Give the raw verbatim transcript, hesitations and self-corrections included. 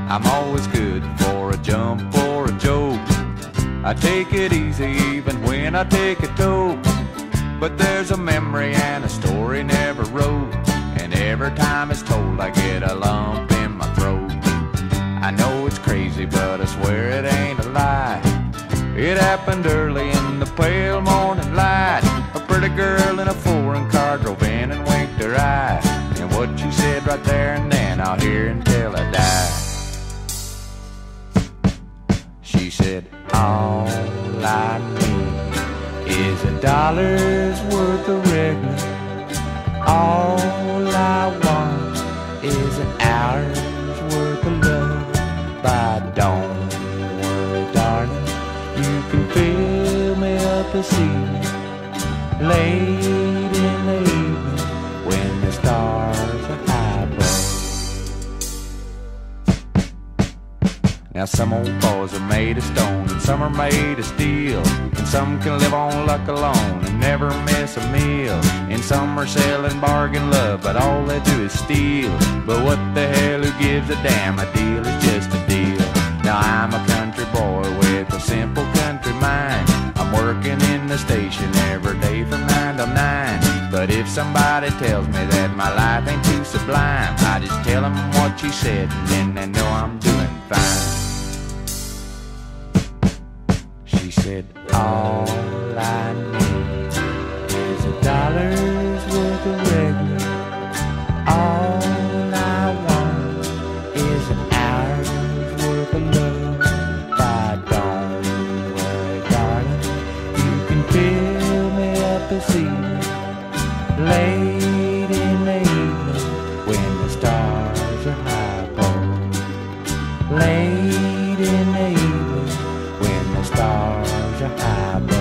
I'm always good for a jump or a joke. I take it easy even when I take a toke. But there's a memory and a story never wrote, and every time it's told I get a lump in my throat. I know it's crazy, but I swear it ain't a lie. It happened early in the pale morning light. A pretty girl in a foreign car drove in and winked her eye, and what she said right there and then I'll hear until I die. She said, all I need is a dollar's worth of regular. All I want is an hour's worth of love. But don't worry, darling, you can fill me up this evening, late in the evening, when the stars are high above. Now some old boys are made of stone, and some are made of steel, and some can live on luck alone and never miss a meal, and some are selling bargain love, but all they do is steal. But what the hell, who gives a damn? A deal is just a deal. Now I'm a country boy with a simple country mind. I'm working in the station every day from nine to nine. But if somebody tells me that my life ain't too sublime, I just tell them what you said, and then they know I'm doing fine. She said, all I need is a dollar's worth of regular. All I want is an hour's worth of love. But don't worry, darling, you can fill me up this evening, late in the evening, when the stars are high above. Late in the evening, when the stars are high above.